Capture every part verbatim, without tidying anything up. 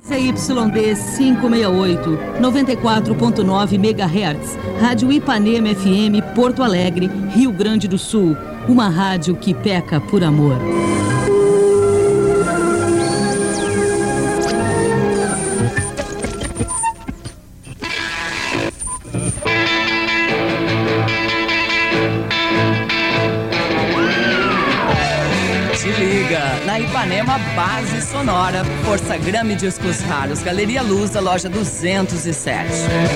C Y D quinhentos e sessenta e oito, noventa e quatro ponto nove megahertz, Rádio Ipanema F M, Porto Alegre, Rio Grande do Sul. Uma rádio que peca por amor. Na Ipanema, Base Sonora, Força Grammy Discos Raros, Galeria Lusa, loja duzentos e sete.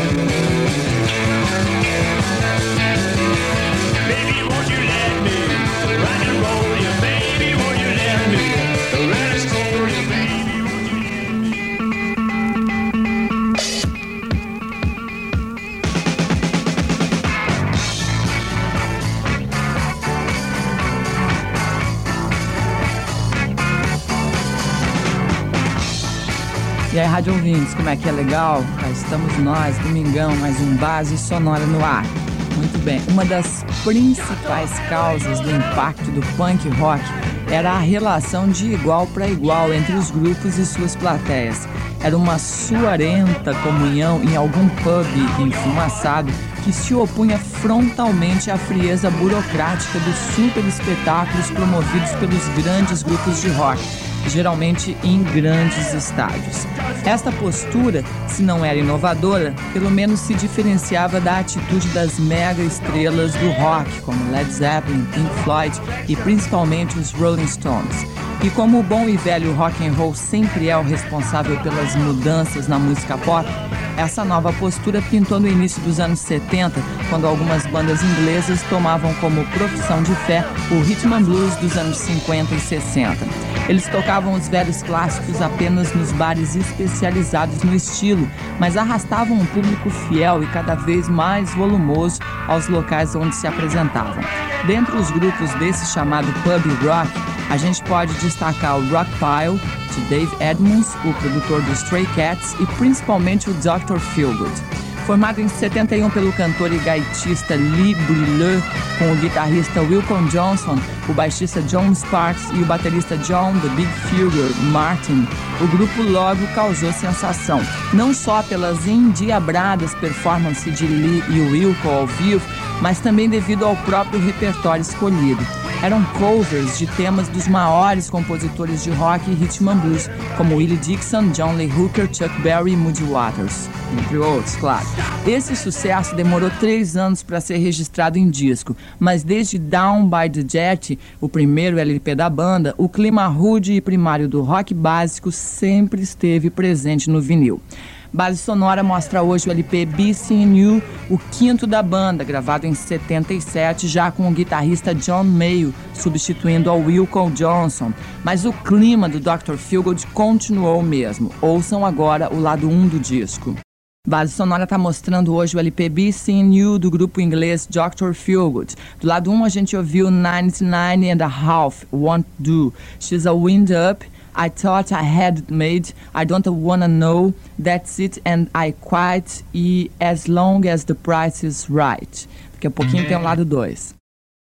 E aí, rádio ouvintes, como é que é legal? Cá estamos nós, domingão, mais um Base Sonora no ar. Muito bem, uma das principais causas do impacto do punk rock era a relação de igual para igual entre os grupos e suas plateias. Era uma suarenta comunhão em algum pub enfumaçado que se opunha frontalmente à frieza burocrática dos super espetáculos promovidos pelos grandes grupos de rock, geralmente em grandes estádios. Esta postura, se não era inovadora, pelo menos se diferenciava da atitude das mega estrelas do rock, como Led Zeppelin, Pink Floyd e principalmente os Rolling Stones. E como o bom e velho rock and roll sempre é o responsável pelas mudanças na música pop, essa nova postura pintou no início dos anos setenta, quando algumas bandas inglesas tomavam como profissão de fé o rhythm and blues dos anos cinquenta e sessenta. Eles tocavam os velhos clássicos apenas nos bares especializados no estilo, mas arrastavam um público fiel e cada vez mais volumoso aos locais onde se apresentavam. Dentre os grupos desse chamado pub rock, a gente pode destacar o Rockpile, de Dave Edmunds, o produtor do Stray Cats, e principalmente o doutor Feelgood. Formado em setenta e um pelo cantor e gaitista Lee Brilleux, com o guitarrista Wilco Johnson, o baixista John Sparks e o baterista John The Big Figure Martin, o grupo logo causou sensação, não só pelas endiabradas performances de Lee e Wilco ao vivo, mas também devido ao próprio repertório escolhido. Eram covers de temas dos maiores compositores de rock e rhythm and blues, como Willie Dixon, John Lee Hooker, Chuck Berry e Muddy Waters, entre outros, claro. Esse sucesso demorou três anos para ser registrado em disco, mas desde Down by the Jet, o primeiro L P da banda, o clima rude e primário do rock básico sempre esteve presente no vinil. Base Sonora mostra hoje o L P Be Seeing You, o quinto da banda, gravado em setenta e sete, já com o guitarrista John Mayall, substituindo ao Wilco Johnson. Mas o clima do doutor Feelgood continuou o mesmo. Ouçam agora o lado um do disco. Base Sonora está mostrando hoje o L P Be Seeing You, do grupo inglês doutor Feelgood. Do lado um a gente ouviu ninety-nine and a half, Won't Do, She's a Wind Up, I Thought I Had It Made, I Don't Wanna Know, That's It and I Quite e As Long As The Price Is Right. Daqui a pouquinho tem o lado dois.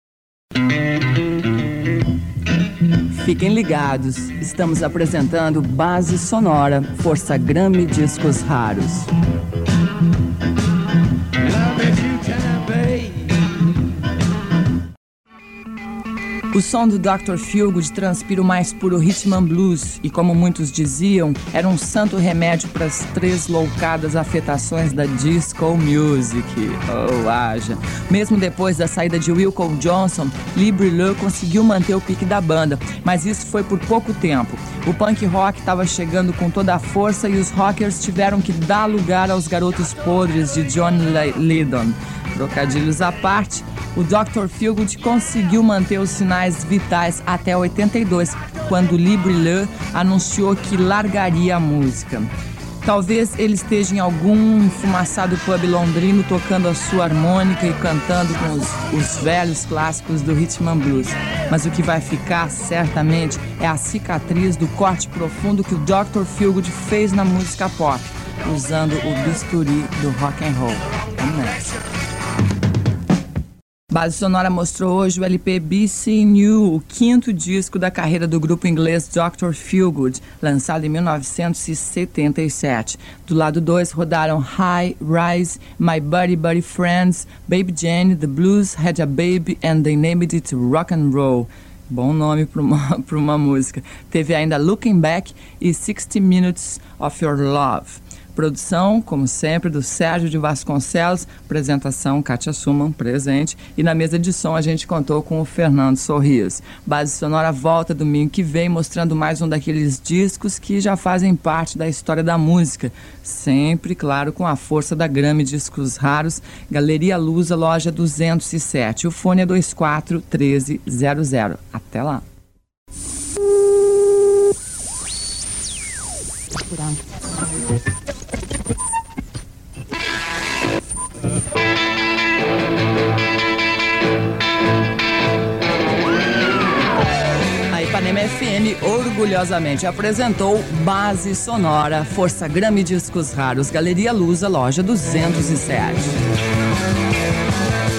Fiquem ligados, estamos apresentando Base Sonora, Força Grammy Discos Raros. O som do doutor Feelgood transpira o mais puro rhythm and blues e, como muitos diziam, era um santo remédio para as três loucadas afetações da disco music. Oh, haja! Mesmo depois da saída de Wilco Johnson, Lee Brilleux conseguiu manter o pique da banda, mas isso foi por pouco tempo. O punk rock estava chegando com toda a força e os rockers tiveram que dar lugar aos garotos podres de John Lydon. Trocadilhos à parte, o doutor Feelgood conseguiu manter os sinais vitais até oitenta e dois, quando Lee Brilleux anunciou que largaria a música. Talvez ele esteja em algum enfumaçado pub londrino tocando a sua harmônica e cantando com os, os velhos clássicos do rhythm and blues. Mas o que vai ficar, certamente, é a cicatriz do corte profundo que o doutor Feelgood fez na música pop, usando o bisturi do rock and roll. Vamos nessa. Base Sonora mostrou hoje o L P B C New, o quinto disco da carreira do grupo inglês doutor Feelgood, lançado em mil novecentos e setenta e sete. Do lado dois rodaram High Rise, My Buddy Buddy Friends, Baby Jane, The Blues Had a Baby and They Named It Rock and Roll. Bom nome para uma, para uma música. Teve ainda Looking Back e sixty Minutes of Your Love. Produção, como sempre, do Sérgio de Vasconcelos. Apresentação, Kátia Suman, presente. E na mesa de som a gente contou com o Fernando Sorriso. Base Sonora volta domingo que vem, mostrando mais um daqueles discos que já fazem parte da história da música. Sempre, claro, com a força da Grammy Discos Raros. Galeria Lusa, loja duzentos e sete. O fone é dois quatro um três zero zero. Até lá. A Ipanema F M orgulhosamente apresentou Base Sonora, Força Grammy Discos Raros, Galeria Lusa, loja duzentos e sete.